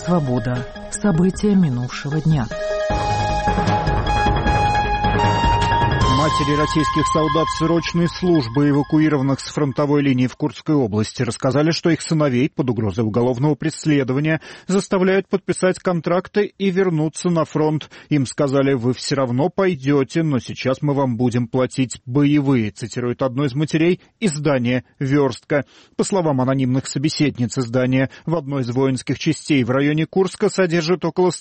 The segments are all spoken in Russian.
«Свобода». События минувшего дня. Матери российских солдат срочной службы, эвакуированных с фронтовой линии в Курской области, рассказали, что их сыновей под угрозой уголовного преследования заставляют подписать контракты и вернуться на фронт. Им сказали: «Вы все равно пойдете, но сейчас мы вам будем платить боевые», цитирует одну из матерей издание «Верстка». По словам анонимных собеседниц издания, в одной из воинских частей в районе Курска содержат около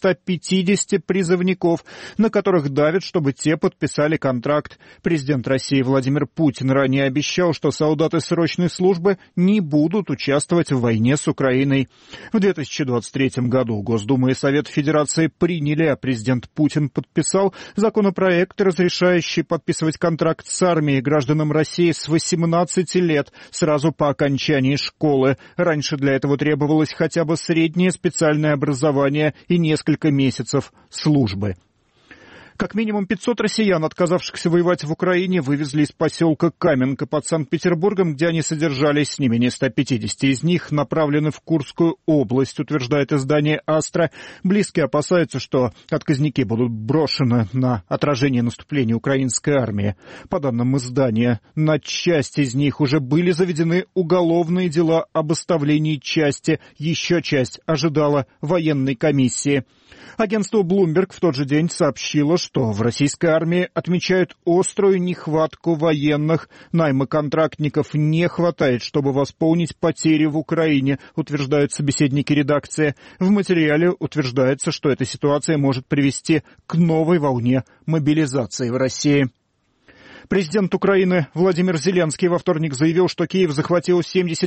150 призывников, на которых давят, чтобы те подписали контракт. Президент России Владимир Путин ранее обещал, что солдаты срочной службы не будут участвовать в войне с Украиной. В 2023 году Госдума и Совет Федерации приняли, а президент Путин подписал законопроект, разрешающий подписывать контракт с армией гражданам России с 18 лет, сразу по окончании школы. Раньше для этого требовалось хотя бы среднее специальное образование и несколько месяцев службы. Как минимум 500 россиян, отказавшихся воевать в Украине, вывезли из поселка Каменка под Санкт-Петербургом, где они содержались. Не менее 150 из них направлены в Курскую область, утверждает издание «Астра». Близкие опасаются, что отказники будут брошены на отражение наступления украинской армии. По данным издания, на часть из них уже были заведены уголовные дела об оставлении части. Еще часть ожидала военной комиссии. Агентство Bloomberg в тот же день сообщило, что в российской армии отмечают острую нехватку военных. Найма контрактников не хватает, чтобы восполнить потери в Украине, утверждают собеседники редакции. В материале утверждается, что эта ситуация может привести к новой волне мобилизации в России. Президент Украины Владимир Зеленский во вторник заявил, что Киев захватил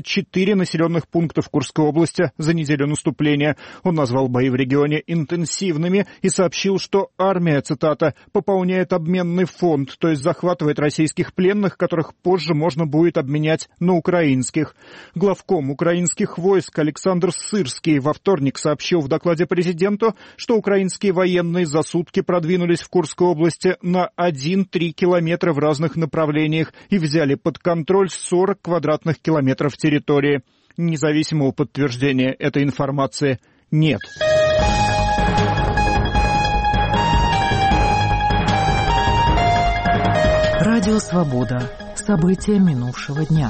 74 населенных пункта в Курской области за неделю наступления. Он назвал бои в регионе интенсивными и сообщил, что армия, цитата, «пополняет обменный фонд», то есть захватывает российских пленных, которых позже можно будет обменять на украинских. Главком украинских войск Александр Сырский во вторник сообщил в докладе президенту, что украинские военные за сутки продвинулись в Курской области на 1-3 километра в разных направлениях и взяли под контроль 40 квадратных километров территории. Независимого подтверждения этой информации нет. Радио «Свобода». События минувшего дня.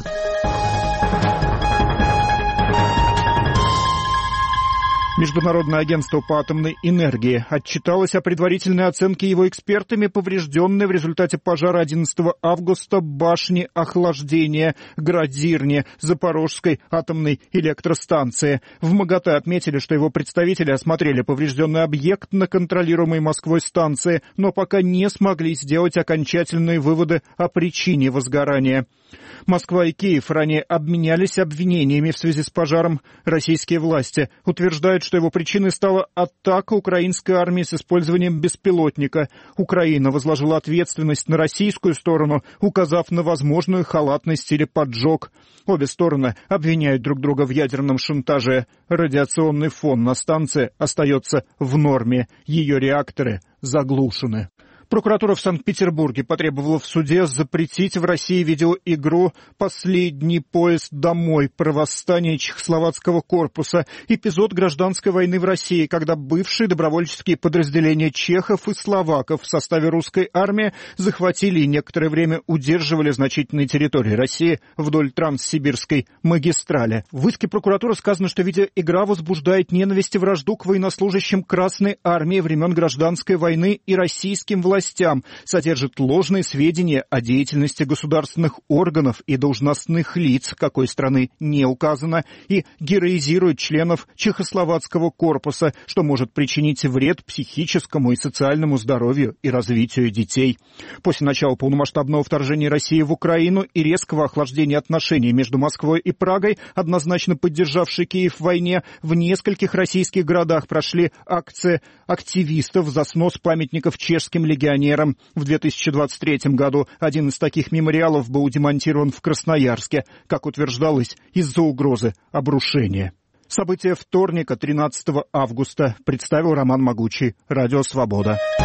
Международное агентство по атомной энергии отчиталось о предварительной оценке его экспертами поврежденной в результате пожара 11 августа башни охлаждения Градзирни Запорожской атомной электростанции. В МАГАТЭ отметили, что его представители осмотрели поврежденный объект на контролируемой Москвой станции, но пока не смогли сделать окончательные выводы о причине возгорания. Москва и Киев ранее обменялись обвинениями в связи с пожаром. Российские власти утверждают, что его причиной стала атака украинской армии с использованием беспилотника. Украина возложила ответственность на российскую сторону, указав на возможную халатность или поджог. Обе стороны обвиняют друг друга в ядерном шантаже. Радиационный фон на станции остается в норме. Ее реакторы заглушены. Прокуратура в Санкт-Петербурге потребовала в суде запретить в России видеоигру «Последний поезд домой» про восстание Чехословацкого корпуса, эпизод гражданской войны в России, когда бывшие добровольческие подразделения чехов и словаков в составе русской армии захватили и некоторое время удерживали значительные территории России вдоль Транссибирской магистрали. В иске прокуратуры сказано, что видеоигра возбуждает ненависть и вражду к военнослужащим Красной армии времен гражданской войны и российским властям, содержит ложные сведения о деятельности государственных органов и должностных лиц, какой страны не указано, и героизирует членов Чехословацкого корпуса, что может причинить вред психическому и социальному здоровью и развитию детей. После начала полномасштабного вторжения России в Украину и резкого охлаждения отношений между Москвой и Прагой, однозначно поддержавшей Киев в войне, в нескольких российских городах прошли акции активистов за снос памятников чешским легионерам. В 2023 году один из таких мемориалов был демонтирован в Красноярске, как утверждалось, из-за угрозы обрушения. События вторника, 13 августа, представил Роман Могучий, Радио «Свобода».